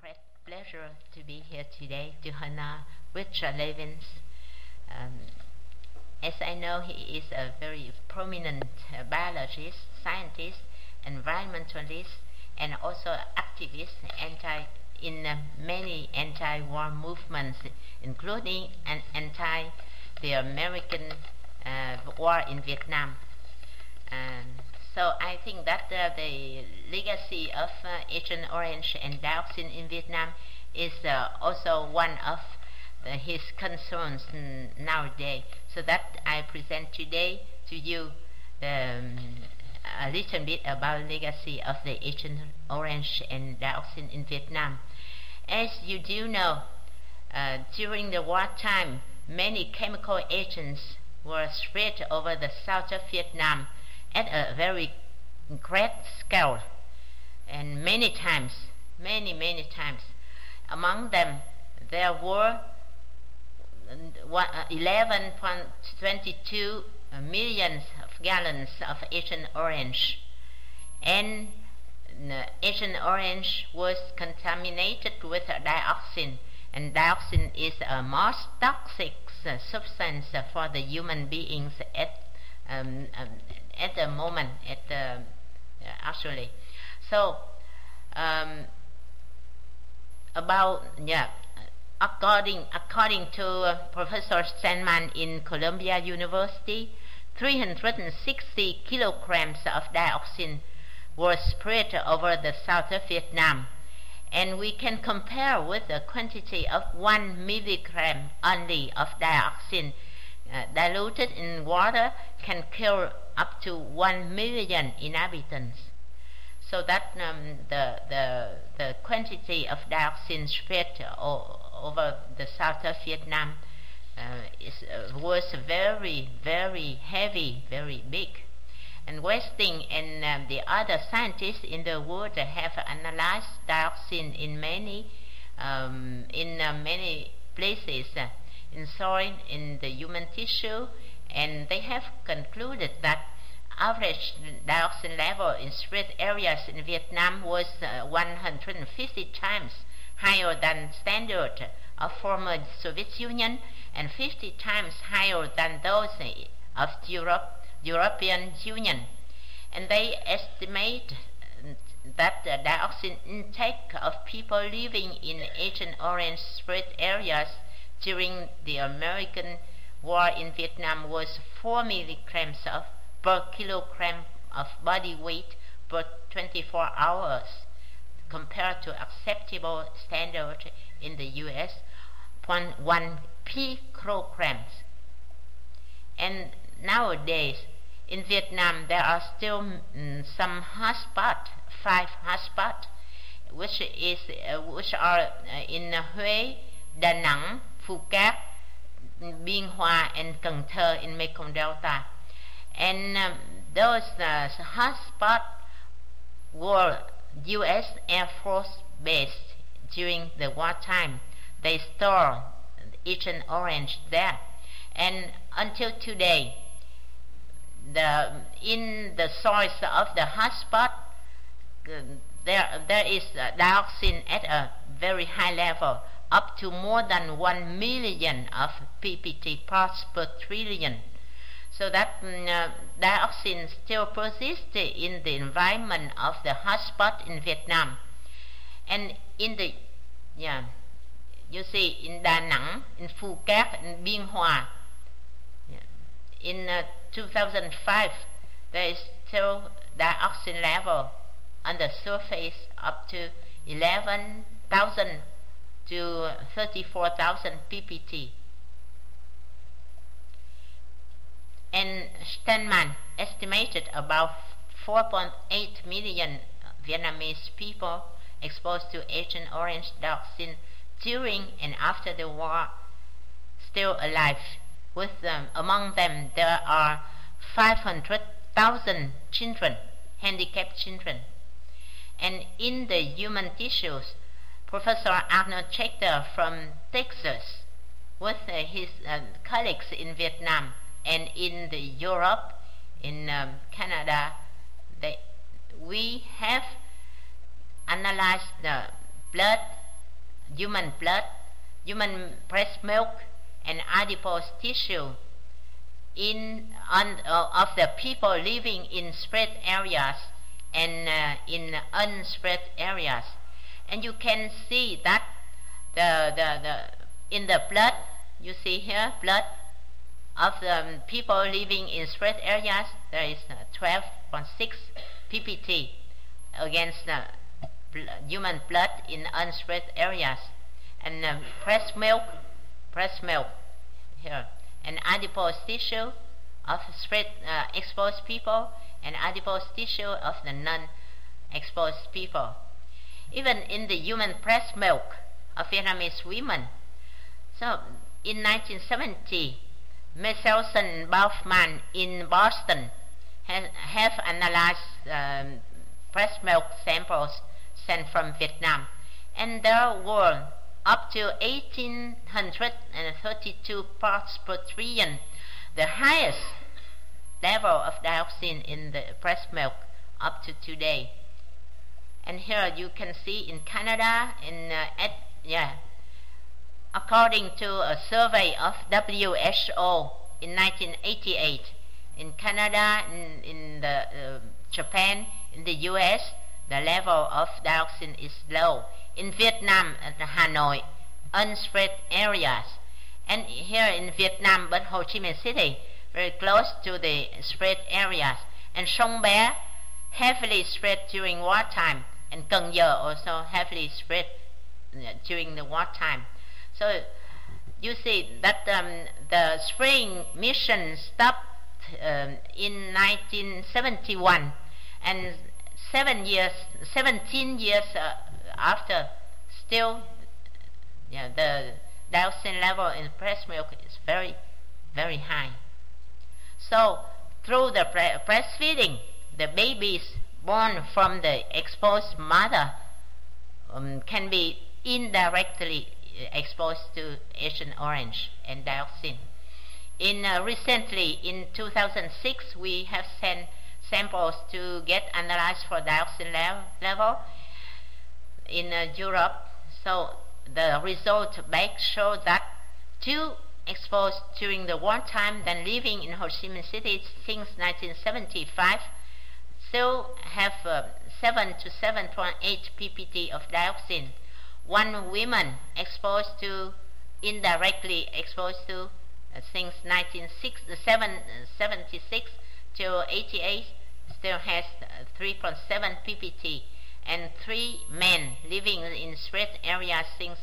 great pleasure to be here today to honor Richard Levins. As I know, he is a very prominent biologist, scientist, environmentalist, and also activist in many anti-war movements, including the American war in Vietnam. So I think that the legacy of Agent Orange and dioxin in Vietnam is also one of his concerns nowadays. So that I present today to you a little bit about legacy of the Agent Orange and dioxin in Vietnam. As you do know, during the wartime, many chemical agents were spread over the south of Vietnam at a very great scale, and many times. Among them, there were 11.22 million gallons of Agent Orange, and Agent Orange was contaminated with dioxin, and dioxin is a most toxic substance for the human beings at the moment, actually. So, according to Professor Steinman in Columbia University, 360 kilograms of dioxin were spread over the south of Vietnam, and we can compare with the quantity of 1 milligram only of dioxin diluted in water can kill up to 1 million inhabitants. So that the quantity of dioxin spread over the south of Vietnam was very, very heavy, very big. And Westing and the other scientists in the world have analyzed dioxin in many places, in soil, in the human tissue, and they have concluded that average dioxin level in spread areas in Vietnam was 150 times higher than standard of former Soviet Union and 50 times higher than those of European Union. And they estimate that the dioxin intake of people living in Agent Orange spread areas during the American war in Vietnam was 4 milligrams per kilogram of body weight per 24 hours, compared to acceptable standard in the US, 0.1 picograms. And nowadays, in Vietnam, there are still some hotspots, 5 hotspots, which are in Huế, Da Nang, Phu Cát, Biên Hòa, and Cần Thơ in Mekong Delta. And those hotspots were U.S. Air Force base during the wartime. They store Agent Orange there. And until today, in the soils of the hotspot, there is dioxin at a very high level, up to more than 1 million of ppt parts per trillion. So that dioxin still persists in the environment of the hotspot in Vietnam. And you see in Da Nang, in Phu Cát, in Biên Hòa, in 2005, there is still dioxin level on the surface up to 11,000 to 34,000 ppt. And Steinman estimated about 4.8 million Vietnamese people exposed to Agent Orange dioxin during and after the war still alive. Among them, there are 500,000 children, handicapped children. And in the human tissues, Professor Arnold Schechter from Texas, with his colleagues in Vietnam and in Europe, in Canada, we have analyzed the blood human blood, human breast milk, and adipose tissue of the people living in spread areas and in unspread areas. And you can see that in the blood, you see here, blood of the people living in spread areas, there is 12.6 ppt against human blood in unspread areas. And breast milk here, and adipose tissue of spread exposed people, and adipose tissue of the non-exposed people. Even in the human breast milk of Vietnamese women. So in 1970, Michelson and Baughman in Boston have analyzed breast milk samples sent from Vietnam, and there were up to 1832 parts per trillion, the highest level of dioxin in the breast milk up to today. And here you can see in Canada, according to a survey of WHO in 1988, in Canada, in Japan, in the US, the level of dioxin is low. In Vietnam, at Hanoi, unspread areas. And here in Vietnam, but Ho Chi Minh City, very close to the spread areas. And Sông Bé, heavily spread during wartime. And Cần Giờ also heavily spread during the wartime. So you see that the spraying mission stopped in 1971, and 17 years after, still the dioxin level in breast milk is very, very high. So through the breastfeeding, the babies born from the exposed mother can be indirectly exposed to Agent Orange and dioxin. Recently, in 2006, we have sent samples to get analyzed for dioxin level in Europe. So the result back show that two exposed during the wartime then living in Ho Chi Minh City since 1975 still have 7 to 7.8 ppt of dioxin. One woman indirectly exposed to since 1976 to 88 still has 3.7 ppt, and 3 men living in spread areas since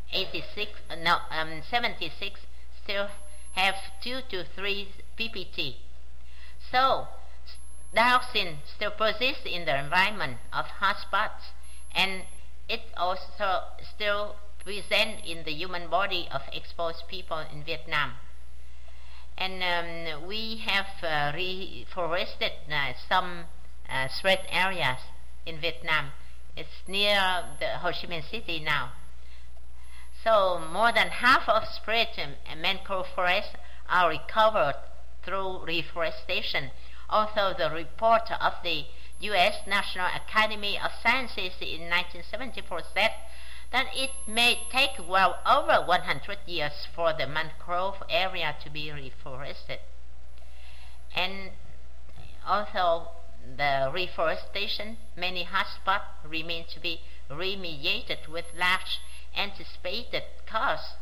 76 still have 2 to 3 ppt. So dioxin still persists in the environment of hotspots, and it also still present in the human body of exposed people in Vietnam. And we have reforested some spread areas in Vietnam. It's near the Ho Chi Minh City now. So more than half of spread mangrove forests are recovered through reforestation. Although the report of the U.S. National Academy of Sciences in 1974 said that it may take well over 100 years for the mangrove area to be reforested. And although the reforestation, many hotspots remain to be remediated with large anticipated costs.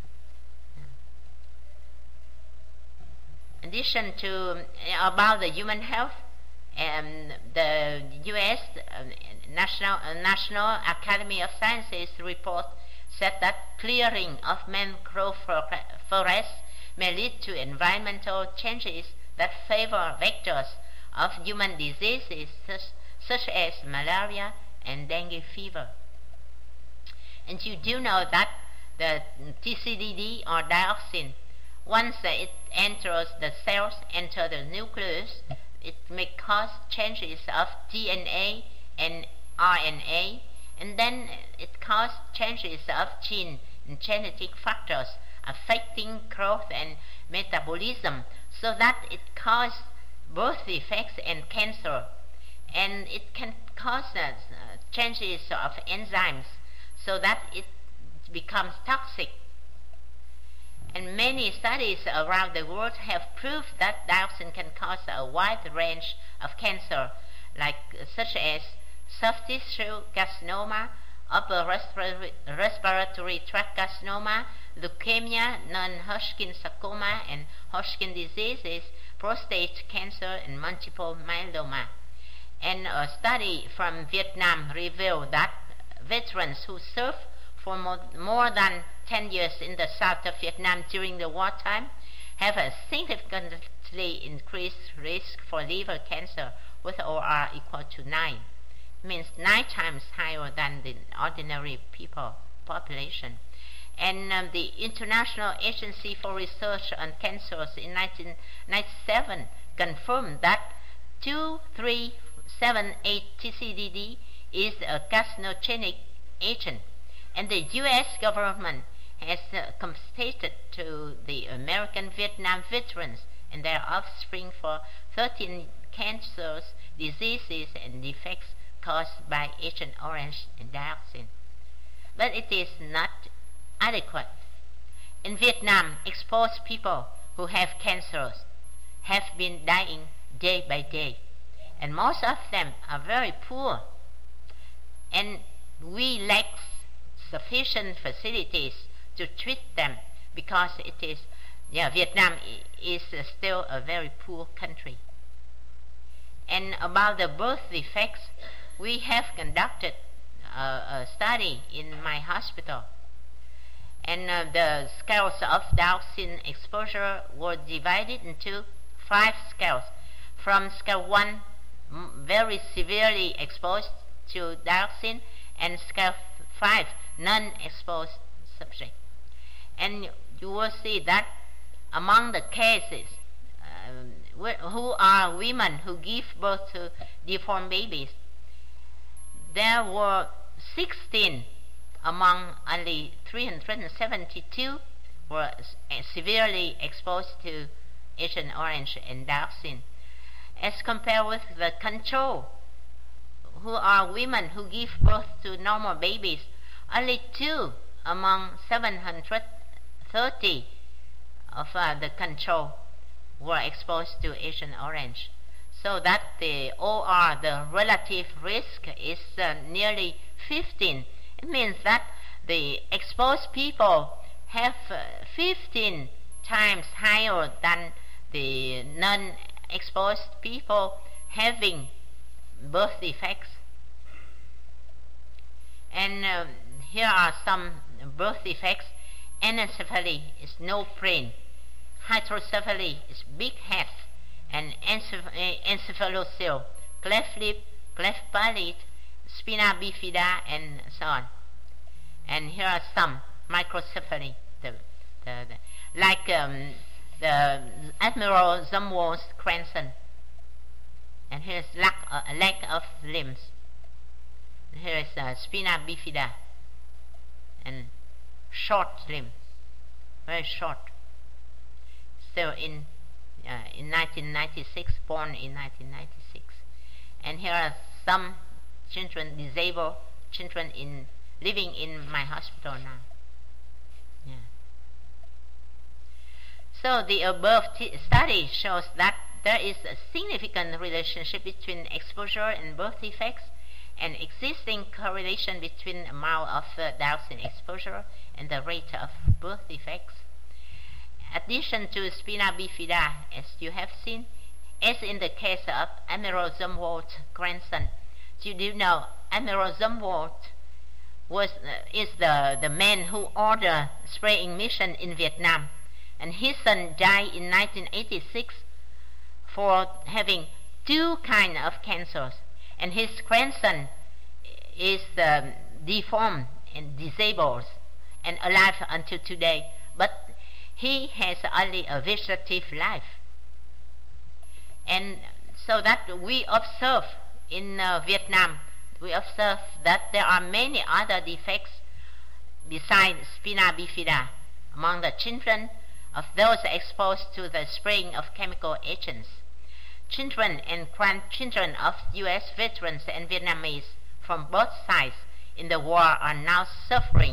In addition to about the human health, the U.S. National Academy of Sciences report said that clearing of mangrove forests may lead to environmental changes that favor vectors of human diseases such as malaria and dengue fever. And you do know that the TCDD or dioxin, once it enters the cells, enter the nucleus, it may cause changes of DNA and RNA, and then it causes changes of gene and genetic factors affecting growth and metabolism, so that it causes birth defects and cancer. And it can cause changes of enzymes, so that it becomes toxic. And many studies around the world have proved that dioxin can cause a wide range of cancer, such as soft tissue carcinoma, upper respiratory tract carcinoma, leukemia, non-Hodgkin sarcoma and Hodgkin diseases, prostate cancer, and multiple myeloma. And a study from Vietnam revealed that veterans who served for more than 10 years in the south of Vietnam during the wartime have a significantly increased risk for liver cancer with OR equal to 9. It means 9 times higher than the ordinary population. And the International Agency for Research on Cancers in 1997 confirmed that 2378 TCDD is a carcinogenic agent. And the U.S. government has compensated to the American Vietnam veterans and their offspring for 13 cancers, diseases, and defects caused by Agent Orange and dioxin. But it is not adequate. In Vietnam, exposed people who have cancers have been dying day by day, and most of them are very poor. And we lack sufficient facilities to treat them because Vietnam is still a very poor country. And about the birth defects, we have conducted a study in my hospital. And the scales of dioxin exposure were divided into 5 scales. From scale 1, very severely exposed to dioxin, and scale 5, non-exposed subject. And you will see that among the cases who are women who give birth to deformed babies, there were 16 among only 372 were severely exposed to Agent Orange and dioxin, as compared with the control, who are women who give birth to normal babies. Only 2 among 730 of the control were exposed to Agent Orange. So that the OR, the relative risk, is nearly 15. It means that the exposed people have 15 times higher than the non-exposed people having birth defects. And here are some birth defects. Anencephaly is no brain. Hydrocephaly is big head and encephalocele, cleft lip, cleft palate, spina bifida, and so on. And here are some microcephaly, like the Admiral Zumwalt's grandson. And here's lack of limbs. And here is spina bifida and short limb, very short. Still in 1996, born in 1996. And here are some children, disabled children living in my hospital now. Yeah. So the above study shows that there is a significant relationship between exposure and birth defects, and existing correlation between amount of dioxin exposure and the rate of birth defects. Addition to spina bifida, as you have seen, as in the case of Admiral Zumwalt's grandson. You do know Admiral Zumwalt is the man who ordered spraying mission in Vietnam, and his son died in 1986 for having 2 kinds of cancers, and his grandson is deformed and disabled and alive until today, but he has only a vegetative life. And so that we observe in Vietnam, we observe that there are many other defects besides spina bifida among the children of those exposed to the spraying of chemical agents. Children and grandchildren of U.S. veterans and Vietnamese from both sides in the war are now suffering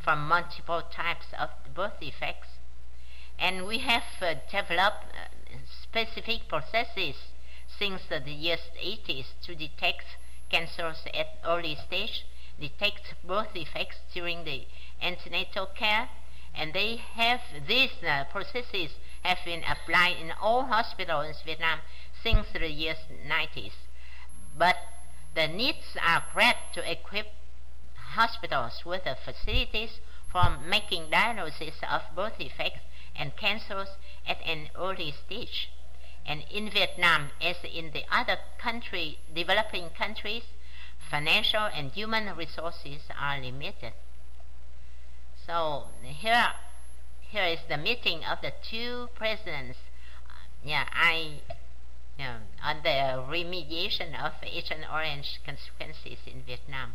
from multiple types of birth defects. And we have developed specific processes since the years 80s to detect cancers at early stage, detect birth defects during the antenatal care, and these processes have been applied in all hospitals in Vietnam since the years 90s. But the needs are great to equip hospitals with the facilities for making diagnosis of birth defects and cancers at an early stage. And in Vietnam, as in the other developing countries, financial and human resources are limited. So here is the meeting of the two presidents. On the remediation of Agent Orange consequences in Vietnam.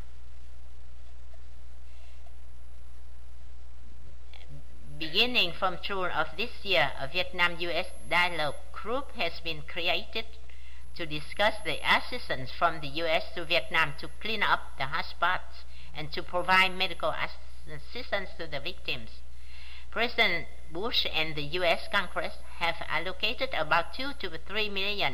Beginning from June of this year, a Vietnam-U.S. dialogue group has been created to discuss the assistance from the U.S. to Vietnam to clean up the hotspots and to provide medical assistance to the victims. President Bush and the U.S. Congress have allocated about $2 to $3 million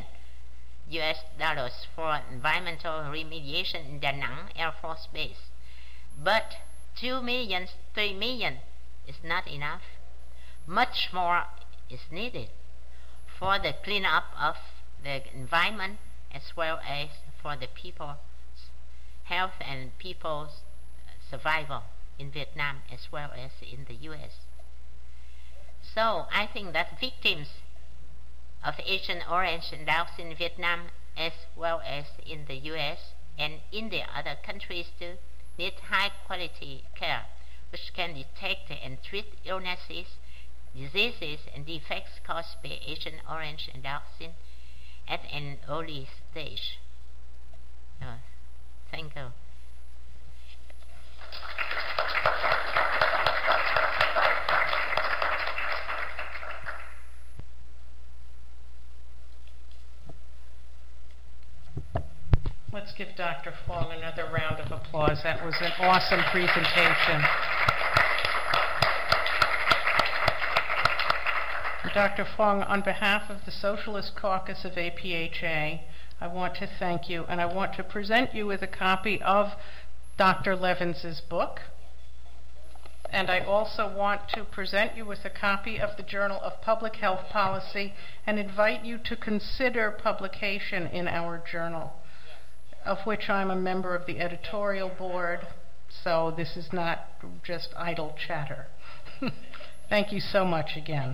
for environmental remediation in Da Nang Air Force Base. But $2 million, $3 million is not enough. Much more is needed for the cleanup of the environment as well as for the people's health and people's survival in Vietnam as well as in the U.S. So I think that victims of Agent Orange and Dioxin in Vietnam as well as in the U.S. and in the other countries too need high quality care which can detect and treat illnesses, diseases and defects caused by Agent Orange and Dioxin at an early stage. Thank you. Let's give Dr. Fong another round of applause. That was an awesome presentation. Dr. Fong, on behalf of the Socialist Caucus of APHA, I want to thank you, and I want to present you with a copy of Dr. Levins' book. And I also want to present you with a copy of the Journal of Public Health Policy and invite you to consider publication in our journal, of which I'm a member of the editorial board, so this is not just idle chatter. Thank you so much again.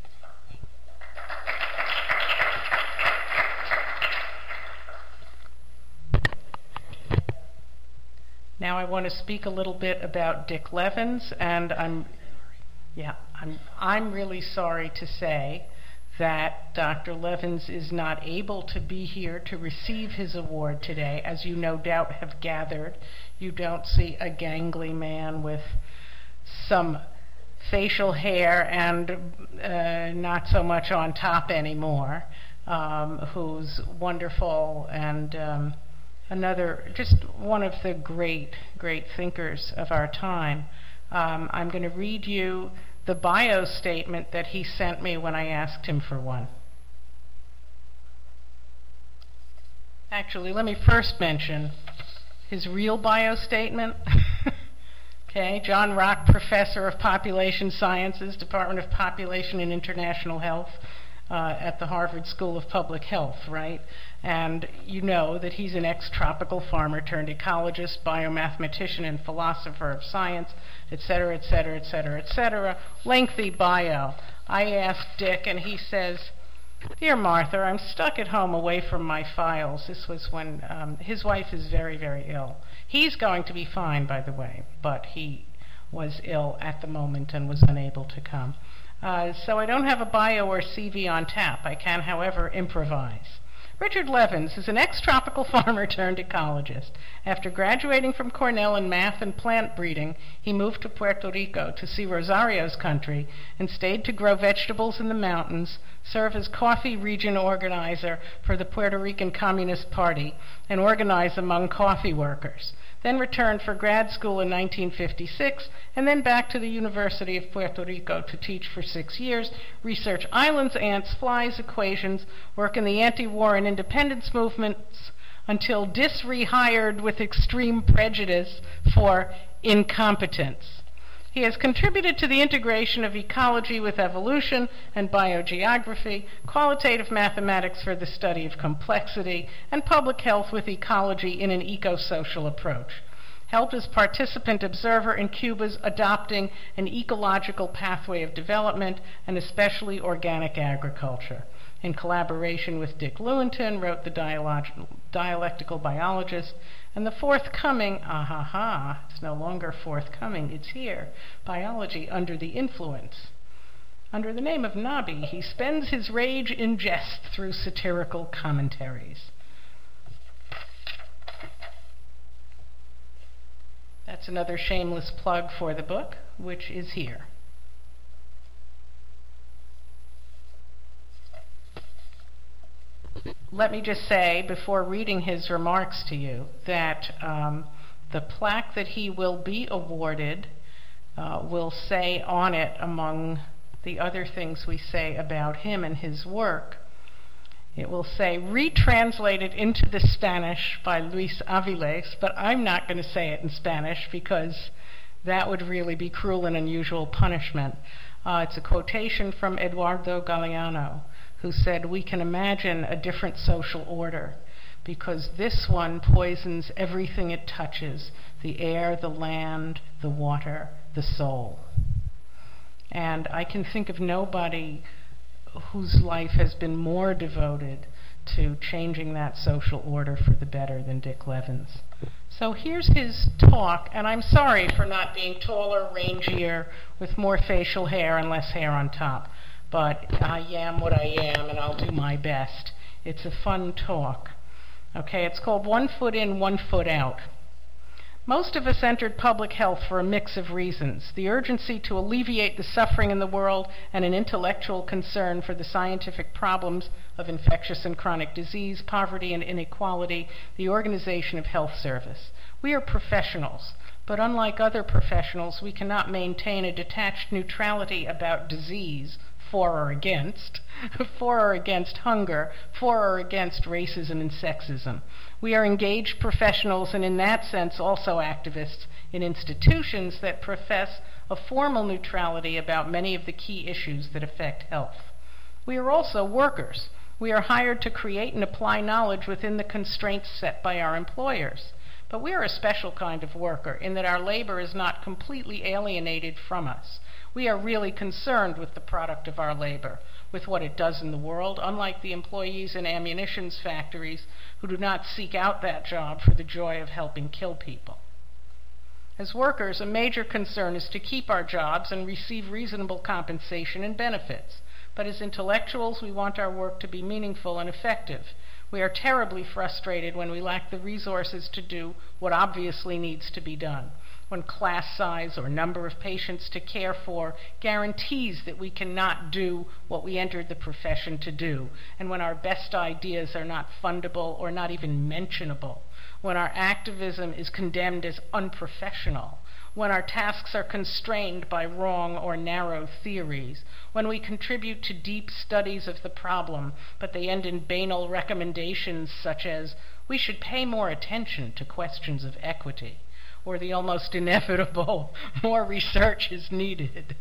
Now I want to speak a little bit about Dick Levins, and I'm really sorry to say that Dr. Levins is not able to be here to receive his award today. As you no doubt have gathered, you don't see a gangly man with some facial hair and not so much on top anymore, who's wonderful and just one of the great thinkers of our time. I'm going to read you the bio statement that he sent me when I asked him for one. Actually, let me first mention his real bio statement. Okay, John Rock, Professor of Population Sciences, Department of Population and International Health at the Harvard School of Public Health, right? And you know that he's an ex-tropical farmer turned ecologist, biomathematician, and philosopher of science, etc., etc., etc., etc. Lengthy bio. I asked Dick, and he says, "Dear Martha, I'm stuck at home away from my files." This was when his wife is very, very ill. He's going to be fine, by the way, but he was ill at the moment and was unable to come. So I don't have a bio or CV on tap. I can, however, improvise. Richard Levins is an ex-tropical farmer turned ecologist. After graduating from Cornell in math and plant breeding, he moved to Puerto Rico to see Rosario's country and stayed to grow vegetables in the mountains, serve as coffee region organizer for the Puerto Rican Communist Party, and organize among coffee workers. then returned for grad school in 1956, and then back to the University of Puerto Rico to teach for 6 years, research islands, ants, flies, equations, work in the anti-war and independence movements, until disrehired with extreme prejudice for incompetence. He has contributed to the integration of ecology with evolution and biogeography, qualitative mathematics for the study of complexity, and public health with ecology in an eco-social approach. Helped as participant observer in Cuba's adopting an ecological pathway of development, and especially organic agriculture. In collaboration with Dick Lewontin, wrote The Dialectical Biologist, and the forthcoming, it's no longer forthcoming, it's here, Biology Under the Influence. Under the name of Nabi, he spends his rage in jest through satirical commentaries. That's another shameless plug for the book, which is here. Let me just say, before reading his remarks to you, that the plaque that he will be awarded will say on it, among the other things we say about him and his work, it will say, retranslated into the Spanish by Luis Aviles, but I'm not going to say it in Spanish because that would really be cruel and unusual punishment. It's a quotation from Eduardo Galeano, who said, "We can imagine a different social order because this one poisons everything it touches, the air, the land, the water, the soul." And I can think of nobody whose life has been more devoted to changing that social order for the better than Dick Levins. So here's his talk, and I'm sorry for not being taller, rangier, with more facial hair and less hair on top. But I am what I am, and I'll do my best. It's a fun talk. Okay, it's called One Foot In, One Foot Out. Most of us entered public health for a mix of reasons: the urgency to alleviate the suffering in the world and an intellectual concern for the scientific problems of infectious and chronic disease, poverty and inequality, the organization of health service. We are professionals, but unlike other professionals, we cannot maintain a detached neutrality about disease, for or against hunger, for or against racism and sexism. We are engaged professionals and in that sense also activists in institutions that profess a formal neutrality about many of the key issues that affect health. We are also workers. We are hired to create and apply knowledge within the constraints set by our employers. But we are a special kind of worker in that our labor is not completely alienated from us. We are really concerned with the product of our labor, with what it does in the world, unlike the employees in ammunitions factories who do not seek out that job for the joy of helping kill people. As workers, a major concern is to keep our jobs and receive reasonable compensation and benefits. But as intellectuals, we want our work to be meaningful and effective. We are terribly frustrated when we lack the resources to do what obviously needs to be done, when class size or number of patients to care for guarantees that we cannot do what we entered the profession to do, and when our best ideas are not fundable or not even mentionable, when our activism is condemned as unprofessional, when our tasks are constrained by wrong or narrow theories, when we contribute to deep studies of the problem, but they end in banal recommendations such as, we should pay more attention to questions of equity, or the almost inevitable, more research is needed.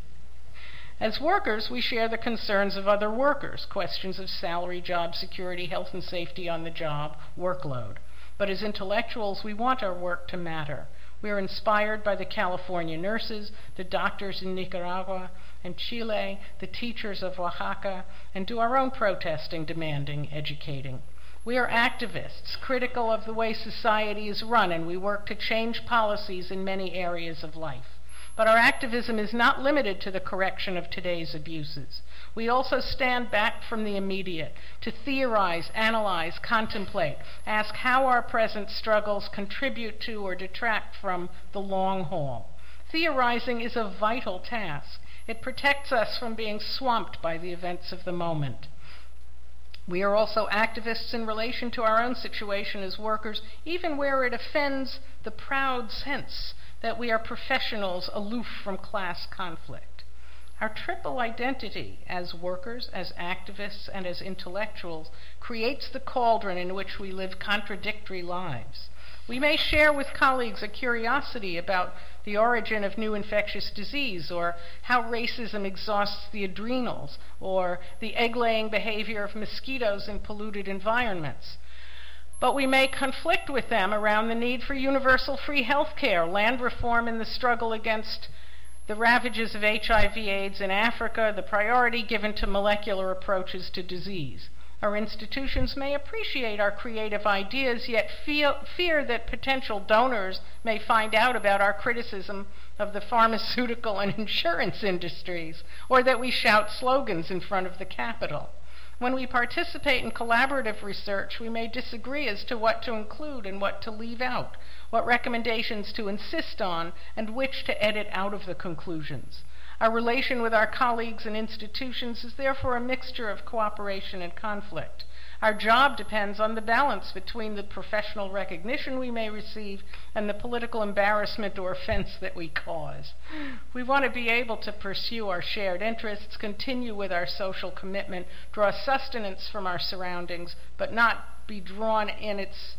As workers, we share the concerns of other workers, questions of salary, job security, health and safety on the job, workload. But as intellectuals, we want our work to matter. We are inspired by the California nurses, the doctors in Nicaragua and Chile, the teachers of Oaxaca, and do our own protesting, demanding, educating. We are activists, critical of the way society is run, and we work to change policies in many areas of life. But our activism is not limited to the correction of today's abuses. We also stand back from the immediate to theorize, analyze, contemplate, ask how our present struggles contribute to or detract from the long haul. Theorizing is a vital task. It protects us from being swamped by the events of the moment. We are also activists in relation to our own situation as workers, even where it offends the proud sense that we are professionals aloof from class conflict. Our triple identity as workers, as activists, and as intellectuals creates the cauldron in which we live contradictory lives. We may share with colleagues a curiosity about the origin of new infectious disease, or how racism exhausts the adrenals, or the egg-laying behavior of mosquitoes in polluted environments. But we may conflict with them around the need for universal free health care, land reform in the struggle against the ravages of HIV/AIDS in Africa, the priority given to molecular approaches to disease. Our institutions may appreciate our creative ideas, yet fear that potential donors may find out about our criticism of the pharmaceutical and insurance industries, or that we shout slogans in front of the Capitol. When we participate in collaborative research, we may disagree as to what to include and what to leave out, what recommendations to insist on, and which to edit out of the conclusions. Our relation with our colleagues and institutions is therefore a mixture of cooperation and conflict. Our job depends on the balance between the professional recognition we may receive and the political embarrassment or offense that we cause. We want to be able to pursue our shared interests, continue with our social commitment, draw sustenance from our surroundings, but not drown in its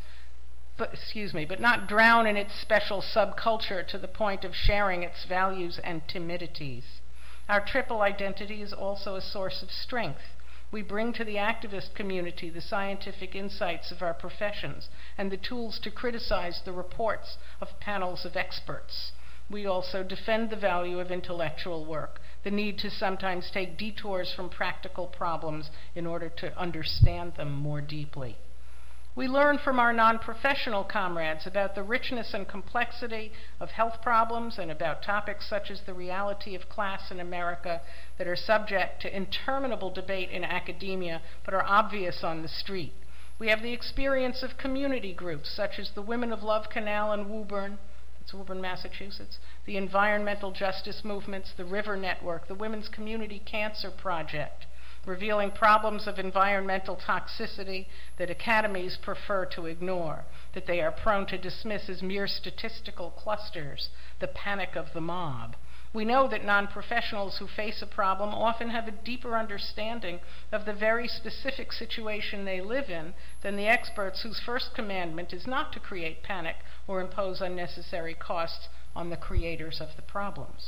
special subculture to the point of sharing its values and timidities. Our triple identity is also a source of strength. We bring to the activist community the scientific insights of our professions and the tools to criticize the reports of panels of experts. We also defend the value of intellectual work, the need to sometimes take detours from practical problems in order to understand them more deeply. We learn from our non-professional comrades about the richness and complexity of health problems and about topics such as the reality of class in America that are subject to interminable debate in academia but are obvious on the street. We have the experience of community groups such as the Women of Love Canal in Woburn, that's Woburn, Massachusetts, the environmental justice movements, the River Network, the Women's Community Cancer Project, revealing problems of environmental toxicity that academies prefer to ignore, that they are prone to dismiss as mere statistical clusters, the panic of the mob. We know that non-professionals who face a problem often have a deeper understanding of the very specific situation they live in than the experts whose first commandment is not to create panic or impose unnecessary costs on the creators of the problems.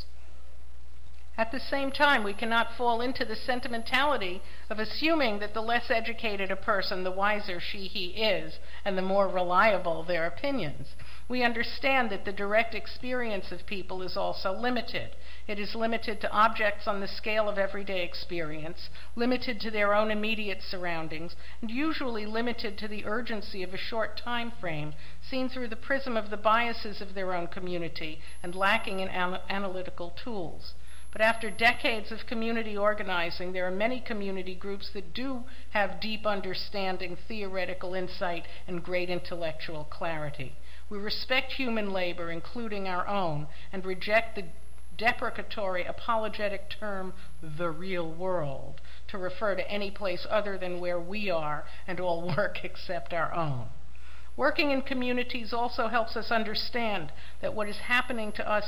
At the same time, we cannot fall into the sentimentality of assuming that the less educated a person, the wiser he is, and the more reliable their opinions. We understand that the direct experience of people is also limited. It is limited to objects on the scale of everyday experience, limited to their own immediate surroundings, and usually limited to the urgency of a short time frame, seen through the prism of the biases of their own community and lacking in analytical tools. But after decades of community organizing, there are many community groups that do have deep understanding, theoretical insight, and great intellectual clarity. We respect human labor, including our own, and reject the deprecatory, apologetic term, the real world, to refer to any place other than where we are and all work except our own. Working in communities also helps us understand that what is happening to us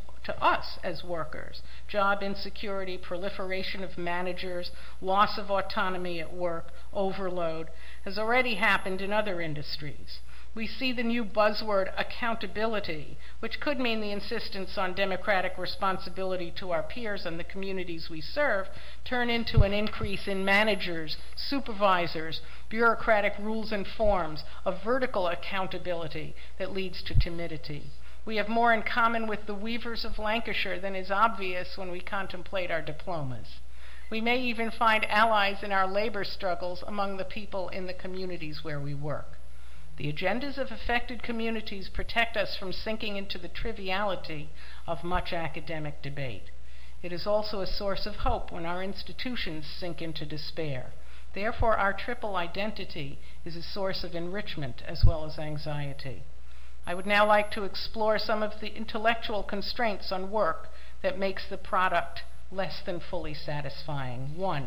as workers, job insecurity, proliferation of managers, loss of autonomy at work, overload, has already happened in other industries. We see the new buzzword accountability, which could mean the insistence on democratic responsibility to our peers and the communities we serve, turn into an increase in managers, supervisors, bureaucratic rules and forms, a vertical accountability that leads to timidity. We have more in common with the weavers of Lancashire than is obvious when we contemplate our diplomas. We may even find allies in our labor struggles among the people in the communities where we work. The agendas of affected communities protect us from sinking into the triviality of much academic debate. It is also a source of hope when our institutions sink into despair. Therefore, our triple identity is a source of enrichment as well as anxiety. I would now like to explore some of the intellectual constraints on work that makes the product less than fully satisfying. 1.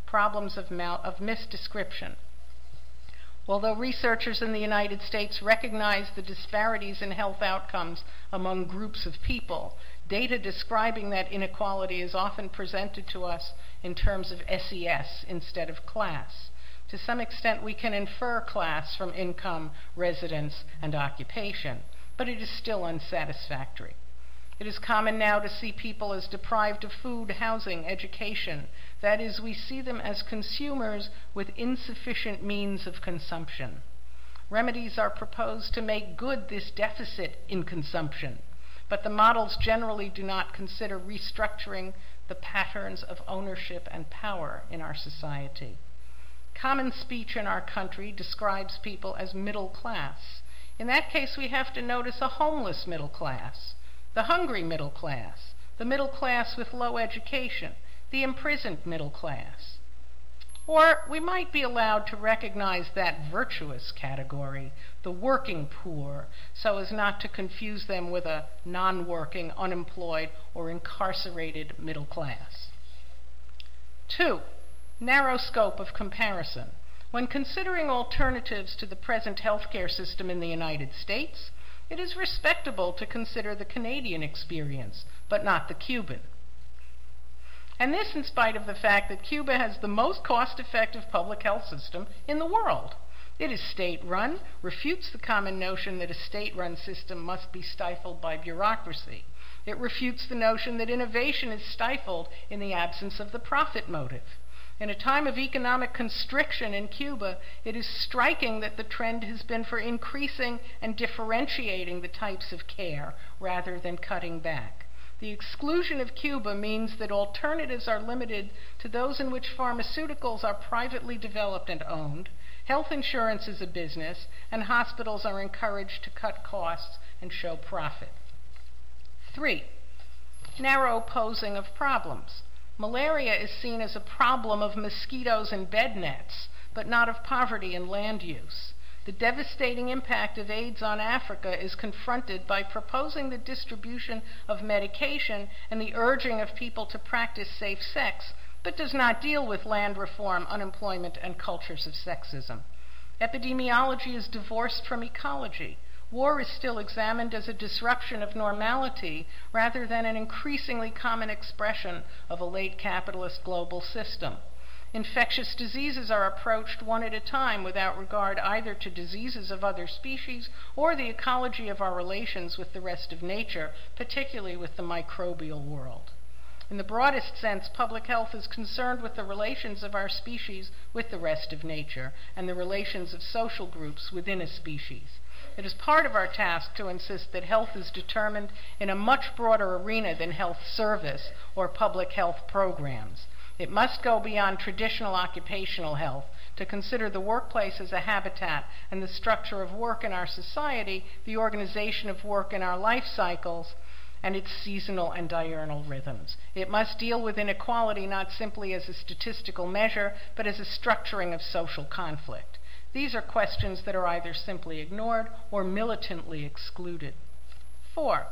problems of misdescription. Although researchers in the United States recognize the disparities in health outcomes among groups of people, data describing that inequality is often presented to us in terms of SES instead of class. To some extent, we can infer class from income, residence, and occupation, but it is still unsatisfactory. It is common now to see people as deprived of food, housing, education. That is, we see them as consumers with insufficient means of consumption. Remedies are proposed to make good this deficit in consumption, but the models generally do not consider restructuring the patterns of ownership and power in our society. Common speech in our country describes people as middle class. In that case, we have to notice a homeless middle class, the hungry middle class, the middle class with low education, the imprisoned middle class. Or we might be allowed to recognize that virtuous category, the working poor, so as not to confuse them with a non-working, unemployed, or incarcerated middle class. 2. Narrow scope of comparison. When considering alternatives to the present healthcare system in the United States, it is respectable to consider the Canadian experience, but not the Cuban. And this in spite of the fact that Cuba has the most cost-effective public health system in the world. It is state-run, refutes the common notion that a state-run system must be stifled by bureaucracy. It refutes the notion that innovation is stifled in the absence of the profit motive. In a time of economic constriction in Cuba, it is striking that the trend has been for increasing and differentiating the types of care rather than cutting back. The exclusion of Cuba means that alternatives are limited to those in which pharmaceuticals are privately developed and owned, health insurance is a business, and hospitals are encouraged to cut costs and show profit. 3. Narrow posing of problems. Malaria is seen as a problem of mosquitoes and bed nets, but not of poverty and land use. The devastating impact of AIDS on Africa is confronted by proposing the distribution of medication and the urging of people to practice safe sex, but does not deal with land reform, unemployment, and cultures of sexism. Epidemiology is divorced from ecology. War is still examined as a disruption of normality rather than an increasingly common expression of a late capitalist global system. Infectious diseases are approached one at a time without regard either to diseases of other species or the ecology of our relations with the rest of nature, particularly with the microbial world. In the broadest sense, public health is concerned with the relations of our species with the rest of nature and the relations of social groups within a species. It is part of our task to insist that health is determined in a much broader arena than health service or public health programs. It must go beyond traditional occupational health to consider the workplace as a habitat and the structure of work in our society, the organization of work in our life cycles, and its seasonal and diurnal rhythms. It must deal with inequality not simply as a statistical measure, but as a structuring of social conflict. These are questions that are either simply ignored or militantly excluded. 4.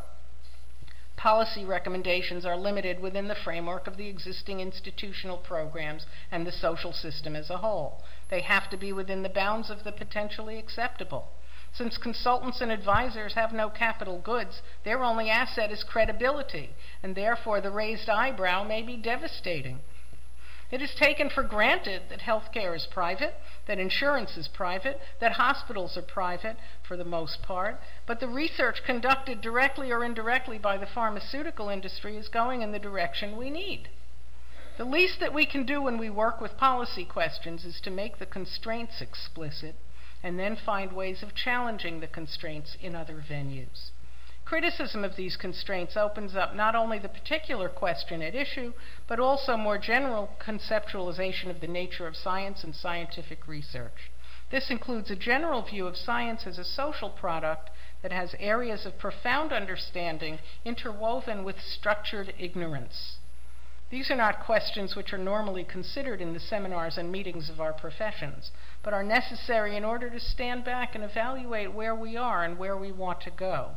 Policy recommendations are limited within the framework of the existing institutional programs and the social system as a whole. They have to be within the bounds of the potentially acceptable. Since consultants and advisors have no capital goods, their only asset is credibility, and therefore the raised eyebrow may be devastating. It is taken for granted that healthcare is private, that insurance is private, that hospitals are private for the most part, but the research conducted directly or indirectly by the pharmaceutical industry is going in the direction we need. The least that we can do when we work with policy questions is to make the constraints explicit and then find ways of challenging the constraints in other venues. Criticism of these constraints opens up not only the particular question at issue, but also more general conceptualization of the nature of science and scientific research. This includes a general view of science as a social product that has areas of profound understanding interwoven with structured ignorance. These are not questions which are normally considered in the seminars and meetings of our professions, but are necessary in order to stand back and evaluate where we are and where we want to go.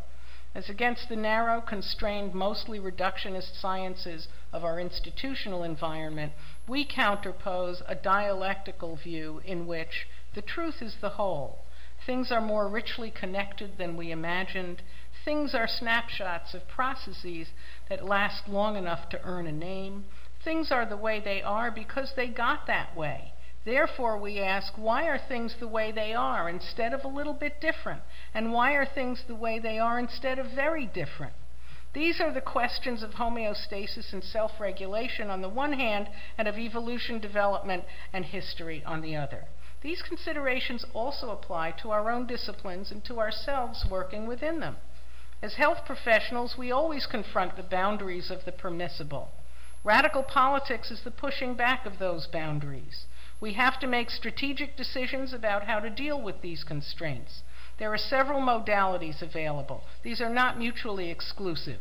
As against the narrow, constrained, mostly reductionist sciences of our institutional environment, we counterpose a dialectical view in which the truth is the whole. Things are more richly connected than we imagined. Things are snapshots of processes that last long enough to earn a name. Things are the way they are because they got that way. Therefore, we ask, why are things the way they are instead of a little bit different? And why are things the way they are instead of very different? These are the questions of homeostasis and self-regulation on the one hand, and of evolution, development, and history on the other. These considerations also apply to our own disciplines and to ourselves working within them. As health professionals, we always confront the boundaries of the permissible. Radical politics is the pushing back of those boundaries. We have to make strategic decisions about how to deal with these constraints. There are several modalities available. These are not mutually exclusive.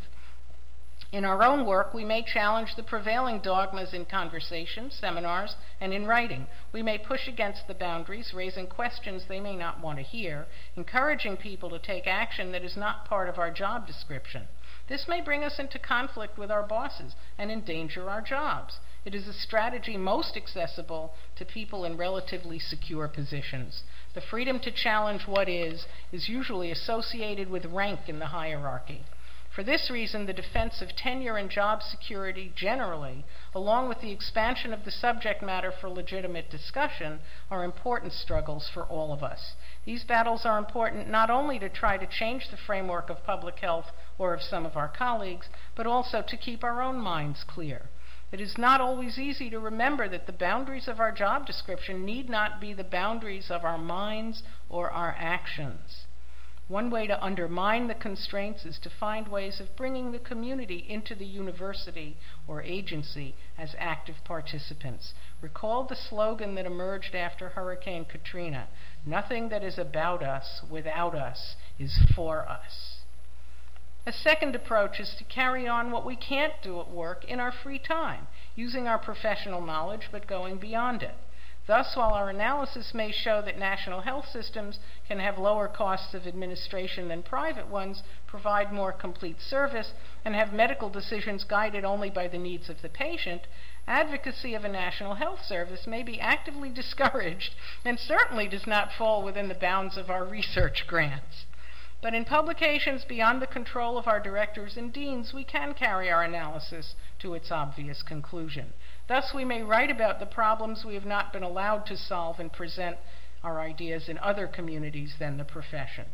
In our own work, we may challenge the prevailing dogmas in conversations, seminars, and in writing. We may push against the boundaries, raising questions they may not want to hear, encouraging people to take action that is not part of our job description. This may bring us into conflict with our bosses and endanger our jobs. It is a strategy most accessible to people in relatively secure positions. The freedom to challenge what is usually associated with rank in the hierarchy. For this reason, the defense of tenure and job security generally, along with the expansion of the subject matter for legitimate discussion, are important struggles for all of us. These battles are important not only to try to change the framework of public health or of some of our colleagues, but also to keep our own minds clear. It is not always easy to remember that the boundaries of our job description need not be the boundaries of our minds or our actions. One way to undermine the constraints is to find ways of bringing the community into the university or agency as active participants. Recall the slogan that emerged after Hurricane Katrina: "Nothing that is about us without us is for us." A second approach is to carry on what we can't do at work in our free time, using our professional knowledge but going beyond it. Thus, while our analysis may show that national health systems can have lower costs of administration than private ones, provide more complete service, and have medical decisions guided only by the needs of the patient, advocacy of a national health service may be actively discouraged and certainly does not fall within the bounds of our research grants. But in publications beyond the control of our directors and deans, we can carry our analysis to its obvious conclusion. Thus, we may write about the problems we have not been allowed to solve and present our ideas in other communities than the profession.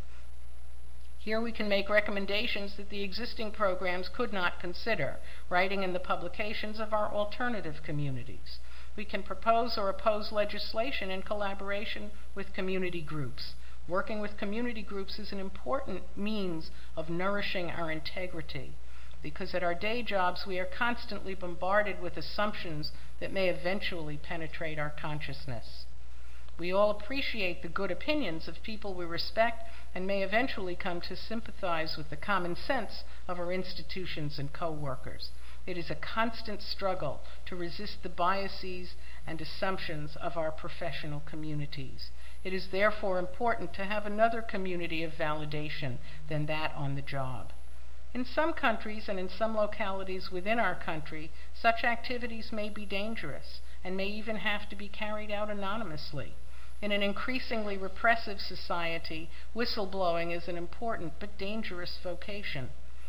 Here we can make recommendations that the existing programs could not consider, writing in the publications of our alternative communities. We can propose or oppose legislation in collaboration with community groups. Working with community groups is an important means of nourishing our integrity, because at our day jobs we are constantly bombarded with assumptions that may eventually penetrate our consciousness. We all appreciate the good opinions of people we respect and may eventually come to sympathize with the common sense of our institutions and co-workers. It is a constant struggle to resist the biases and assumptions of our professional communities. It is therefore important to have another community of validation than that on the job. In some countries and in some localities within our country, such activities may be dangerous and may even have to be carried out anonymously. In an increasingly repressive society, whistleblowing is an important but dangerous vocation.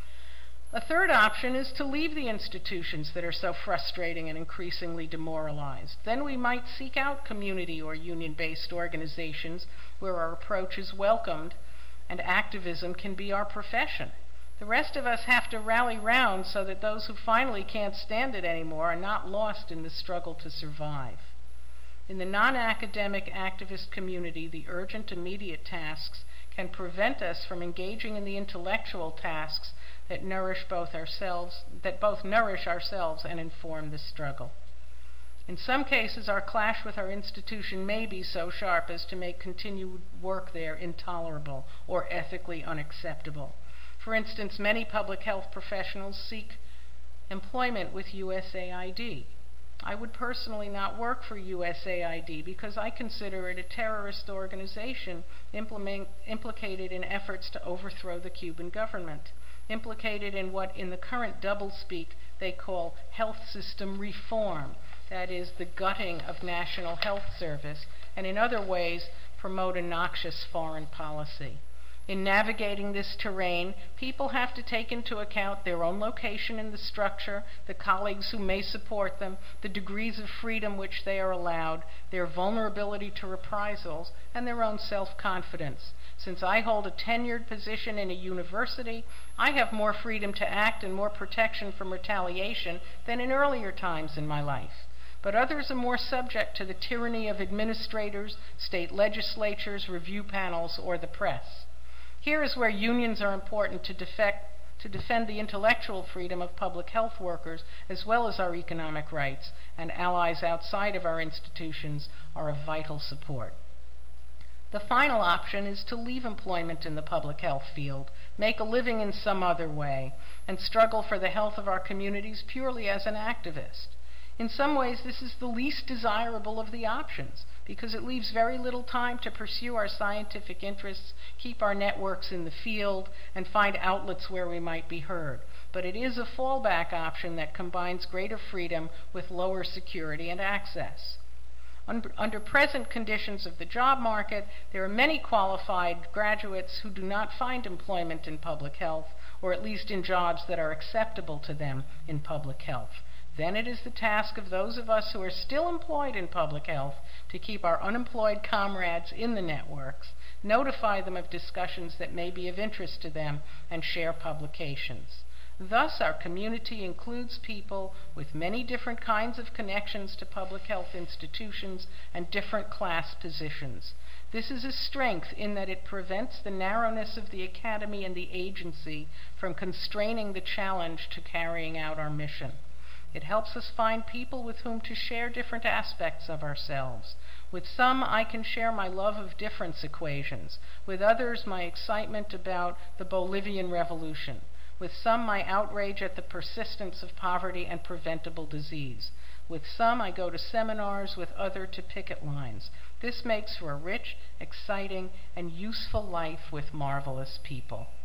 A third option is to leave the institutions that are so frustrating and increasingly demoralized. Then we might seek out community or union-based organizations where our approach is welcomed and activism can be our profession. The rest of us have to rally round so that those who finally can't stand it anymore are not lost in the struggle to survive. In the non-academic activist community, the urgent, immediate tasks can prevent us from engaging in the intellectual tasks that both nourish ourselves and inform the struggle. In some cases, our clash with our institution may be so sharp as to make continued work there intolerable or ethically unacceptable. For instance, many public health professionals seek employment with USAID. I would personally not work for USAID because I consider it a terrorist organization implicated in efforts to overthrow the Cuban government, implicated in what in the current doublespeak they call health system reform, that is, the gutting of National Health Service, and in other ways promote a noxious foreign policy. In navigating this terrain, people have to take into account their own location in the structure, the colleagues who may support them, the degrees of freedom which they are allowed, their vulnerability to reprisals, and their own self-confidence. Since I hold a tenured position in a university, I have more freedom to act and more protection from retaliation than in earlier times in my life. But others are more subject to the tyranny of administrators, state legislatures, review panels, or the press. Here is where unions are important to defend the intellectual freedom of public health workers as well as our economic rights, and allies outside of our institutions are of vital support. The final option is to leave employment in the public health field, make a living in some other way, and struggle for the health of our communities purely as an activist. In some ways, this is the least desirable of the options, because it leaves very little time to pursue our scientific interests, keep our networks in the field, and find outlets where we might be heard. But it is a fallback option that combines greater freedom with lower security and access. Under present conditions of the job market, there are many qualified graduates who do not find employment in public health, or at least in jobs that are acceptable to them in public health. Then it is the task of those of us who are still employed in public health to keep our unemployed comrades in the networks, notify them of discussions that may be of interest to them, and share publications. Thus, our community includes people with many different kinds of connections to public health institutions and different class positions. This is a strength in that it prevents the narrowness of the academy and the agency from constraining the challenge to carrying out our mission. It helps us find people with whom to share different aspects of ourselves. With some, I can share my love of difference equations. With others, my excitement about the Bolivian Revolution. With some, my outrage at the persistence of poverty and preventable disease. With some, I go to seminars, with others to picket lines. This makes for a rich, exciting, and useful life with marvelous people.